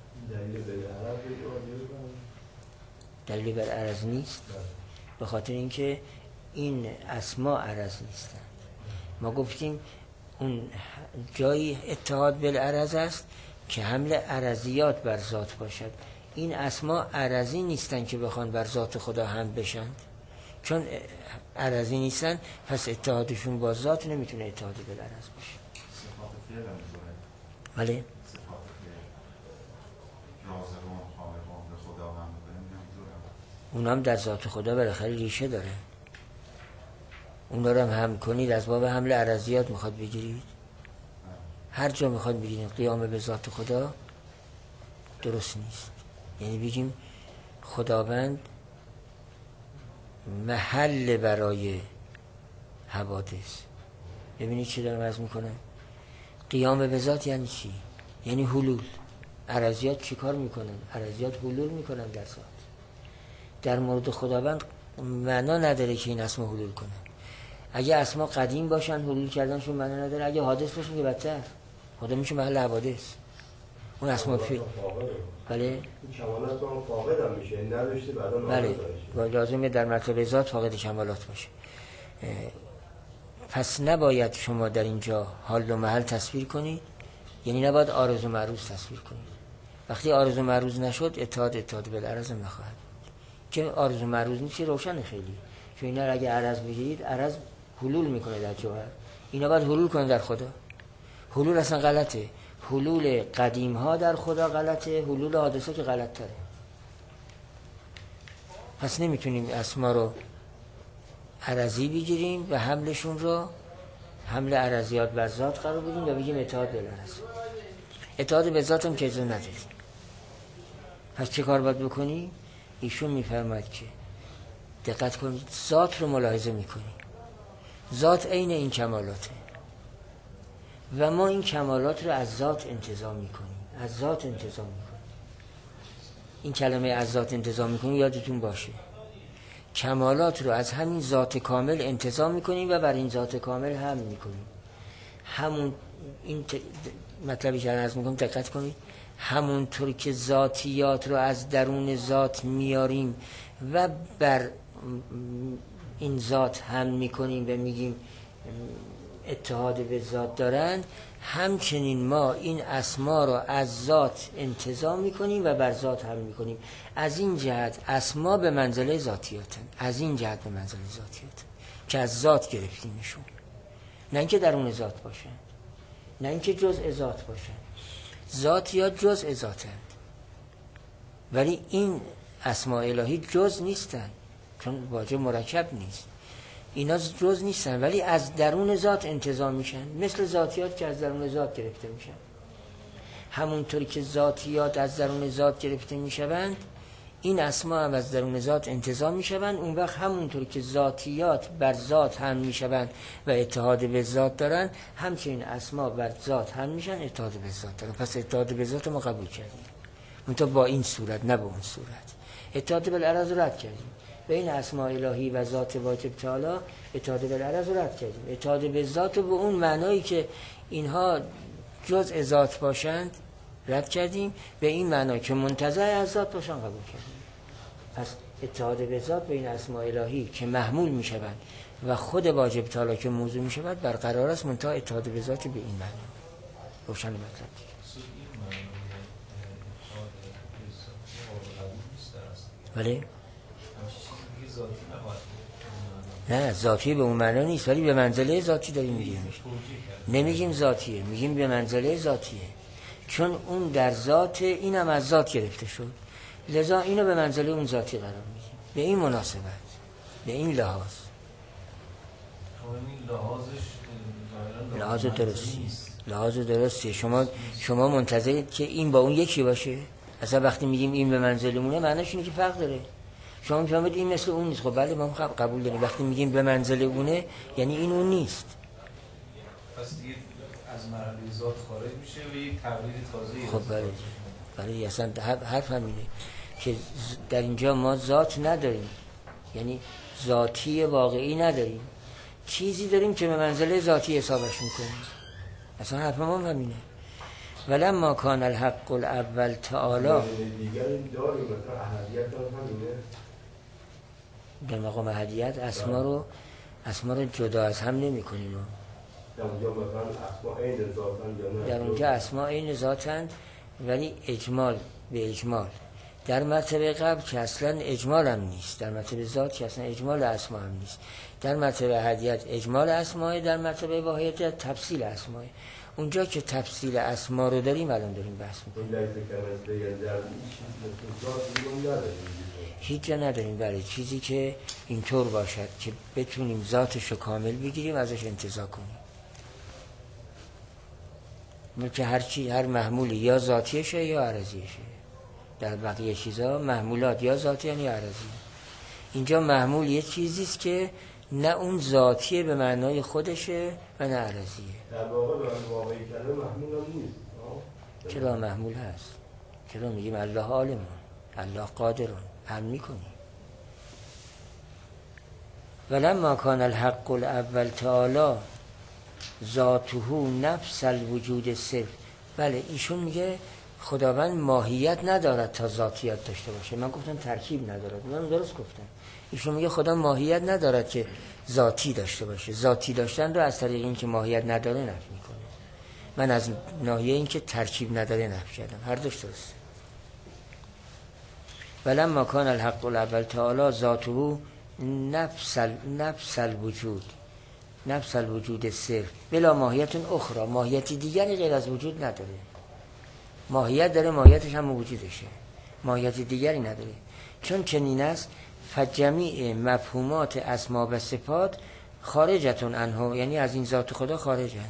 دلیل بر عرض نیست، به خاطر اینکه این اسما عرض نیستن. ما گفتیم اون جایی اتحاد بالعرض است که حمل عرضیات بر ذات باشد. این اسما عرضی نیستن که بخوان بر ذات خدا هم بشن، چون عرضی نیستن پس اتحادشون با ذات نمیتونه اتحاد بالعرض باشه. صفات فعل هم می‌کنه. بله صفات فعل رازقون خالقون به خدا هم می‌کنه. اون هم در ذات خدا بالاخره ریشه داره. اون رو هم کنید از باب حمل عرضیات میخواد بگیرید، هر جا میخواد بگیرید قیام به ذات خدا درست نیست. یعنی بگیم خداوند محل برای حوادث. ببینید چی دارم عرض میکنم. قیام به ذات یعنی چی؟ یعنی حلول. عرضیات چی کار میکنن؟ عرضیات حلول میکنن در ذات. در مورد خداوند معنا نداره که این اسما حلول کنه. اگه اسما قدیم باشن حلول کردنشون معنا نداره، اگه حادث باشن که بدتر، خدا میشه محل حوادث. اون اسما فی بله کمالات اون فاقد هم میشه، نداشته بعدا بله لازمه در مرتبه ذات فاقد کمالات باشه. پس نباید شما در اینجا حال و محل تصویر کنید، یعنی نباید عارض و معروض تصویر کنید. وقتی عارض و معروض نشد اتحاد بالعرض نخواهد، که عارض و معروض نیست روشن خیلی، چون اینا اگه عرض بگیرید عرض حلول میکنه در جوهر، اینا باید حلول کنه در خدا. حلول اصلا غلطه، حلول قدیم ها در خدا غلطه، حلول حادثه که غلط تره. پس نمیتونیم اسما رو عرضی بگیریم و حملشون رو حمل عرضیات بر ذات قرار بدیم و بگیم اتحاد بالعرض. اتحاد به ذات هم که اجازه نداریم. پس چه کار باید بکنی؟ ایشون میفرماید که دقت کنید، ذات رو ملاحظه میکنی، ذات عین این کمالاته و ما این کمالات رو از ذات انتزاع میکنیم. از ذات انتزاع میکنیم. این کلمه از ذات انتزاع میکنیم یادتون باشه، کمالات رو از همین ذات کامل انتزاع میکنیم و بر این ذات کامل هم میکنیم. همون این مطلبی که عرض میکنم دقت کنید، همونطور که ذاتیات رو از درون ذات میاریم و بر این ذات هم میکنیم و میگیم اتحاد به ذات دارن، همچنین ما این اسما رو از ذات انتزاع میکنیم و بر ذات هم میکنیم. از این جهت اسما به منزله ذاتیاتن، از این جهت به منزله ذاتیاتن که از ذات گرفتیمشون، نه اینکه درون ذات باشن، نه اینکه جزء ذات باشن. ذاتیات جزء ذاتند، ولی این اسماء الهی جزء نیستن، چون واژه مرکب نیست. اینا جزء نیستن ولی از درون ذات انتزاع میشن، مثل ذاتیات که از درون ذات گرفته میشن. همونطوری که ذاتیات از درون ذات گرفته میشوند، این اسما هم از درون ذات انتزاع میشوند. اون وقت همونطوری که ذاتیات بر ذات هم میشوند و اتحاد به ذات دارن، همچنین اسما بر ذات هم میشن، اتحاد به ذات دارن. پس اتحاد به ذات ما قبول کردیم، منتها با این صورت نه با اون صورت. اتحاد بالعرض رد کردیم، بین اسماء الهی و ذات واجب تعالی اتحاد بالعرض رد کردیم. اتحاد به ذات به اون معنایی که اینها جزء ذات باشند رد کردیم، به این معنا که منتزع از ذات باشن قبول کردیم. پس اتحاد به ذات بین اسماء الهی که محمول میشوند و خود واجب تعالی که موضوع میشود برقرار است، منتها اتحاد به ذات به این معنا روشن مطلب دیگه. ولی نه ذاتی به اون معنا نیست، ولی به منزله ذاتی داریم میگیم. نمیگیم ذاتیه، میگیم به منزله ذاتیه، چون اون در ذات، اینم از ذات گرفته شد، لذا اینو به منزله اون ذاتی قرار میدیم. به این مناسبت، به این لحاظ. این لحاظش لحاظ درستی لحاظ درسته. شما منتظرید که این با اون یکی باشه؟ اصلا وقتی میگیم این به منزلمونه معنیش اینه که فرق داره. شما میفهمید این مثل اون نیست. خب بله ما قبول داریم. وقتی میگیم به منزل اونه یعنی این اون نیست. پس دیگه از مرحله ذات خارج میشه و یک تغییر تازه‌ای. خب بله اصلا حرف همینه که در اینجا ما ذات نداریم، یعنی ذاتی واقعی نداریم، چیزی داریم که به منزله ذاتی حسابش میکنیم. اصلا حرف ما همینه. ولما کان الحق الاول تعالی دیگری داریم مثلا احدیت همینه. در مقام احدیت اسما رو جدا از هم نمی کنیم. در اونجا اسما عین ذاتند ولی اجمال به اجمال. در مرتبه قبل که اصلا اجمال هم نیست، در مرتبه ذات که اصلا اجمال اسما هم نیست، در مرتبه احدیت اجمال اسماء، در مرتبه واحدیت تفصیل اسماء. اونجا که تفصیل اسما رو داریم الان داریم بحث میکنیم. هیچ جا نداریم برای چیزی که اینطور باشد که بتونیم ذاتش رو کامل بگیریم ازش انتزاع کنیم. که هر محمولی یا ذاتیشه یا عرضیشه. در بقیه چیزا محمولات یا ذاتی یا عرضی. اینجا محمول یه چیزیست که نه اون ذاتیه به معنای خودشه و نه عرضیه. در واقعی کلمه محمول هم نیست. چرا محمول هست؟ چرا میگیم الله عالمون، الله قادرون، هم میکنیم. ولما کان الحق الاول تعالی ذاته نفس الوجود صرف. بله ایشون میگه خداوند ماهیت ندارد تا ذاتیت داشته باشه. من گفتم ترکیب ندارد، من درست گفتم. ایشون میگه خدا ماهیت ندارد که ذاتی داشته باشه. ذاتی داشتن رو از طریق این که ماهیت نداره نفی میکنه. من از ناحیه این که ترکیب نداره نفی کردم. هر دوش درسته. ولما کان الحق الاول تعالی ذاته نفس الوجود صرف بلا ماهیت اخرى. ماهیتی دیگری غیر از وجود نداره. ماهیت داره، ماهیتش هم وجودشه، ماهیت دیگری نداره. چون چنین است فجمیع مفهومات اسما و صفات خارجتون عنه، یعنی از این ذات خدا خارجن.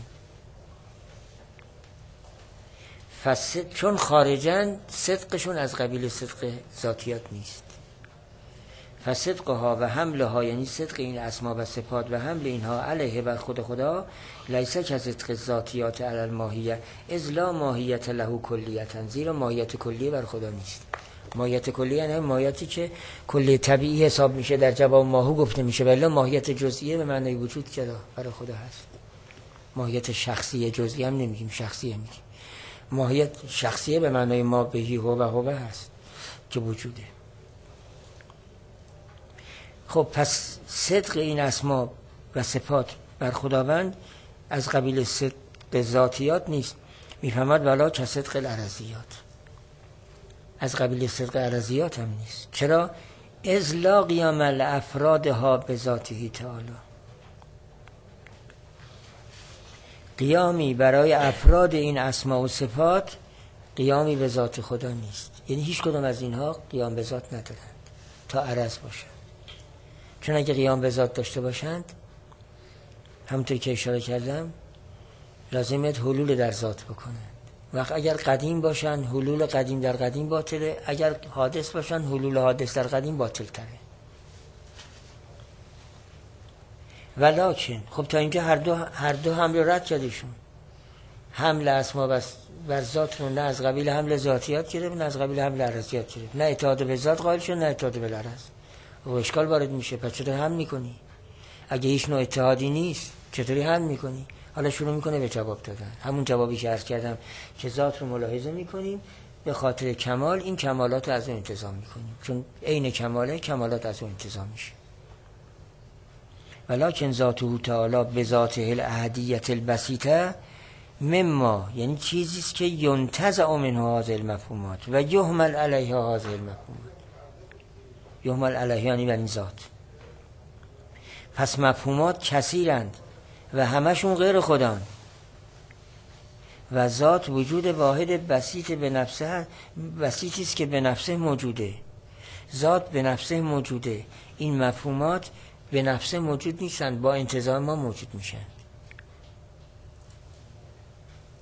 چون خارجن صدقشون از قبیل صدق ذاتیات نیست. فصدقها و حملها، یعنی صدق این اسما و صفات و حمل اینها علیه بر خدا لیس که صدق ذاتیات علی الماهیه اذ لا ماهیت له کلیتا. زیرا ماهیت کلیه بر خدا نیست. ماهیت کلیه یعنی ماهیتی که کلی طبیعی حساب میشه، در جواب ماهو گفته میشه، ولی ماهیت جزئیه به معنی وجود که برای خدا هست. ماهیت شخصی جزئی هم نمیگیم، شخصیه میگیم. ماهیت شخصیه به معنی ما بهی هو هست که وجوده. خب پس صدق این اسما و صفات بر خداوند از قبیل صدق ذاتیات نیست. میفهمد ولا که صدق الارضیات، از قبیل صدق ارضیات هم نیست. چرا؟ اذ لا قیام الافرادها به ذاته تعالی. قیامی برای افراد این اسما و صفات قیامی به ذات خدا نیست. یعنی هیچ کدوم از اینها قیام به ذات ندارند تا عرض باشند. چون اگه قیام به ذات داشته باشند، همونطور که اشاره کردم، لازمت حلول در ذات بکنند. وقت اگر قدیم باشن حلول قدیم در قدیم باطله، اگر حادث باشن حلول حادث در قدیم باطل تره. ولکن خب تا اینجا هر دو حمل رد کردیشون. حمل اسما بر ذات رو نه از قبیل حمل ذاتیات گرفت، نه از قبیل حمل عرضیات گرفت. نه اتحاد به ذات قائل شد، نه اتحاد به عرض. و اشکال وارد میشه. پس چطور حمل میکنی؟ اگه هیچ نوع اتحادی نیست چطوری حمل میکنی؟ حالا شروع میکنه به جواب دادن. همون جوابی که عرض کردم که ذات رو ملاحظه میکنیم به خاطر کمال، این کمالات رو از اون انتزاع میکنیم، چون عین کماله کمالات از اون انتزاع میشه. ولکن ذاته تعالی به ذاته الاحدیت البسیطه مما، یعنی چیزیست که ینتزع منها هذه المفهومات و یحمل علیها هذه المفهومات. یحمل علیها یعنی بر این ذات. پس مفهومات کثیرند و همشون غیر خدان و ذات وجود واحد بسیط به نفسه، بسیطی است که به نفسه موجوده. ذات به نفسه موجوده. این مفهومات به نفسه موجود نیستند، با انتزاع ما موجود میشن.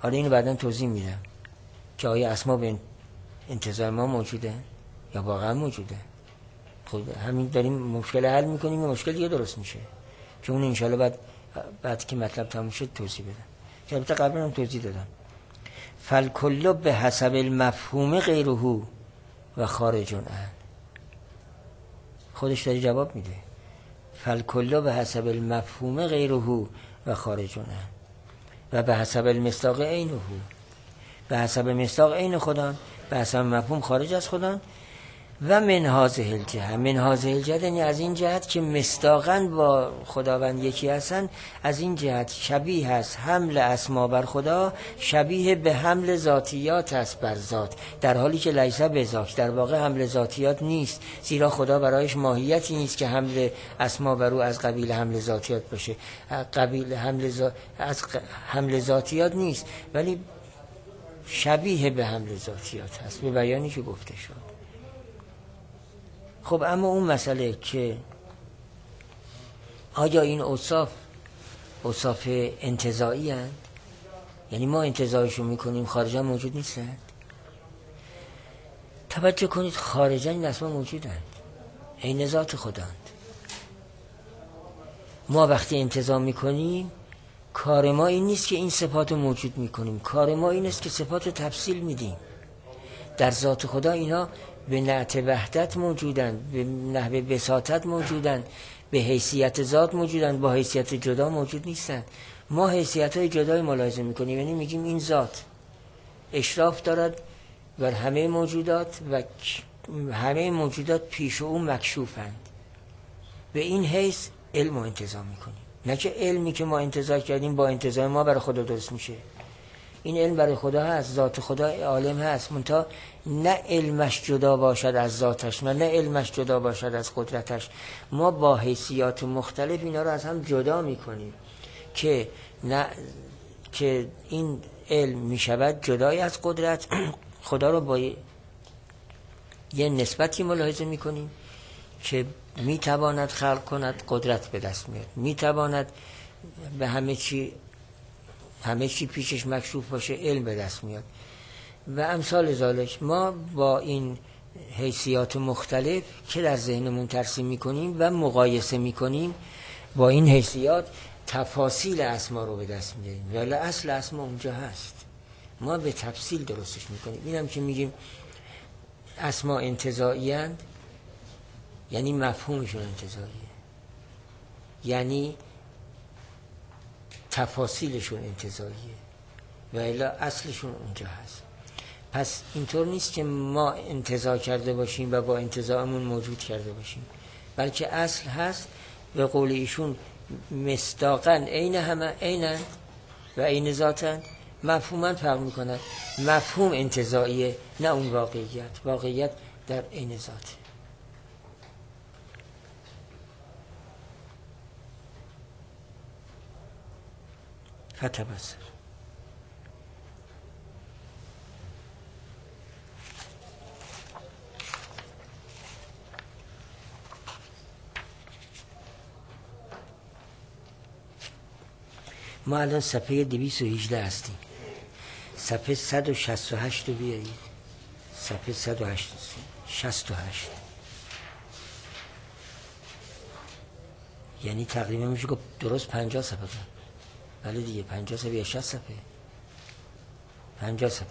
حالا اینو بعداً توضیح میدم که آیا اسما به انتظار ما موجوده یا واقعا موجوده. خود همین داریم مشکل حل میکنیم و مشکل دیگه درست میشه که اون انشالله بعد که مطلب تموم شد توضیح بدم، که البته قبلا هم توضیح دادم. فالکل به حسب المفهوم غیره و خارج عنه. خودش داره جواب میده. فالکل به حسب المفهوم غیره و خارج عنه و به حسب المصداق عینه، به حسب مصداق عین خودان، به حسب مفهوم خارج از خودان. و من هذه الجهه، من هذه الجهه یعنی از این جهت که مصداقاً با خداوند یکی هستن، از این جهت شبیه است حمل اسما بر خدا شبیه به حمل ذاتیات است بر ذات، در حالی که لیس بذاک، در واقع حمل ذاتیات نیست، زیرا خدا برایش ماهیتی نیست که حمل اسما بر او از قبیل حمل ذاتیات باشه، قبیل حمل ذاتیات نیست، ولی شبیه به حمل ذاتیات هست، به بیانی که گفته شد. خب اما اون مسئله که آیا این اوصاف انتزاعی هستند، یعنی ما انتزاعشون میکنیم خارجا موجود نیستند؟ توجه کنید خارجا این اسما موجودند، عین ذات خداند. ما وقتی انتزاع میکنیم کار ما این نیست که این صفات رو موجود میکنیم، کار ما این است که صفات رو تفصیل میدیم. در ذات خدا اینا به نعت وحدت موجودند، به نحو بساطت موجودند، به حیثیت ذات موجودند، با حیثیت جدا موجود نیستند. ما حیثیت‌های جدای ملاحظه می‌کنیم، یعنی میگیم این ذات اشراف دارد بر همه موجودات و همه موجودات پیش او مکشوفند. به این حیث علم رو انتزاع می‌کنیم، نه که علمی که ما انتزاع کردیم با انتزاع ما برای خدا درست میشه. این علم برای خدا هست، ذات خدا عالم هست، منتها نه علمش جدا باشد از ذاتش و نه علمش جدا باشد از قدرتش. ما با حیثیات مختلف اینا رو از هم جدا میکنیم که نه که این علم میشود جدای از قدرت. خدا رو با یه نسبتی ملاحظه میکنیم که میتواند خلق کند، قدرت به دست میاد، میتواند به همه چی پیشش مکشوف باشه، علم به دست میاد و امثال ذالک. ما با این حیثیات مختلف که در ذهنمون ترسیم میکنیم و مقایسه میکنیم، با این حیثیات تفاصیل اسما رو به دست میاریم، ولی اصل اسما اونجا هست، ما به تفصیل درستش میکنیم. اینم که میگیم اسما انتزاعی هستند، یعنی مفهومشون انتزاعیه، یعنی تفاصیلشون انتزاعیه و الا اصلشون اونجا هست. پس اینطور نیست که ما انتزاع کرده باشیم و با انتزاعمون موجود کرده باشیم، بلکه اصل هست. به قول ایشون مصداقاً عین همه عینن و عین ذاتن، مفهوماً فرق میکنن. مفهوم انتزاعیه، نه اون واقعیت در عین ذاته. فتبصر. ما الان صفحه 218 هستیم، صفحه 168 رو بیارید، صفحه 168 یعنی تقریبا میشه گفت درست 50 صفحه. بله دیگه 50 صفحه یا 60 صفحه، 50 صفحه.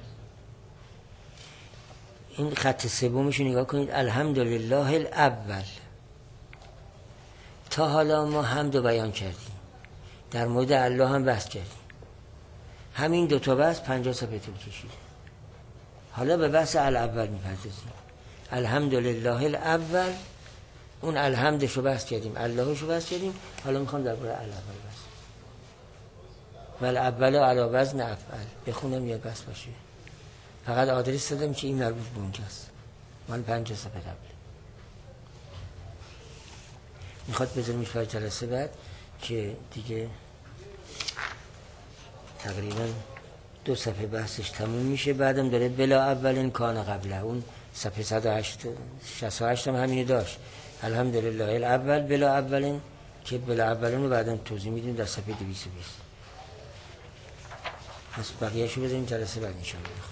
این خط سومش رو نگاه کنید. الحمدلله الاول. تا حالا ما حمد رو بیان کردیم، در مورد الله هم بحث کردیم، همین دوتا بحث 50 صفحه طول کشید. حالا به بحث الاول میپردازیم. الحمدلله الاول، اون الحمدش رو بحث کردیم، اللهش رو بحث کردیم، حالا میخوام در مورد الاول بحث. والاول علی وزن افعل بخونم یا بس باشه، فقط آدرس دادم که این مربوط به اونجاست، مال 50 صفحه قبل. میخواد بذارمش برای جلسه بعد که دیگه تقریبا 2 صفحه بحثش تموم میشه. بعدم داره بلا اولین کان قبله، اون صفحه 168 هم همینو داشت. الحمدلله الاول بلا اولین، که بلا اولین رو بعدم توضیح میدیم در صفحه 220. پس بقیه‌شو بذاریم جلسه بعد انشاءالله.